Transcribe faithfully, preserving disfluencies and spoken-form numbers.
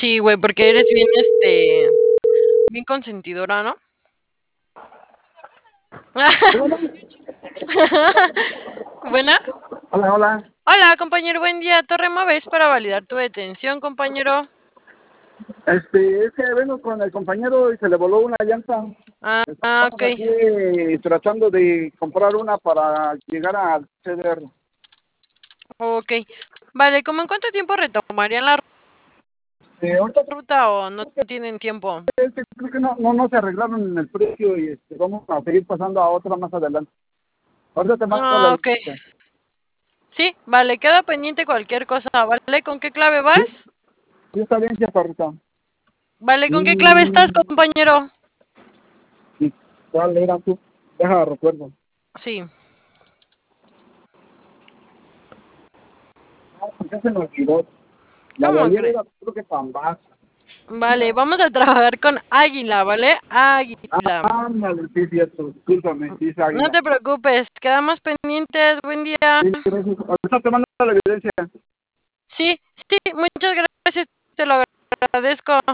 Sí, güey, porque eres bien, este, bien consentidora, ¿no? Hola, Buena. hola, hola. Hola, compañero, buen día. Torre Moves para validar tu detención, compañero. Este, es que vengo con el compañero y se le voló una llanta. Ah, ah, Estamos ok. aquí eh, tratando de comprar una para llegar al C D R. Ok. Vale, ¿cómo en cuánto tiempo retomarían la Eh, ahorita ruta o no tienen tiempo? creo que, creo que no, no, no se arreglaron en el precio y este, vamos a seguir pasando a otra más adelante. Ahorita te mando la Ah, ok. lista. Sí, vale, queda pendiente cualquier cosa, ¿vale? ¿Con qué clave Sí, vas? sí está bien, chaparrita. Vale, ¿con qué clave estás, Mm, compañero? ¿y ¿Cuál era tú? Deja recuerdo. Sí. No, ya se me olvidó. La de ¿Cómo ayer crees? era creo que Pambás. Vale, vamos a trabajar con Águila, ¿vale? Águila. Ándale, sí, cierto. Discúlpame, sí, es No águila. te preocupes, quedamos pendientes. Buen día. Sí, gracias. Ahorita te mando la evidencia. Sí, sí, muchas gracias, te lo agradezco.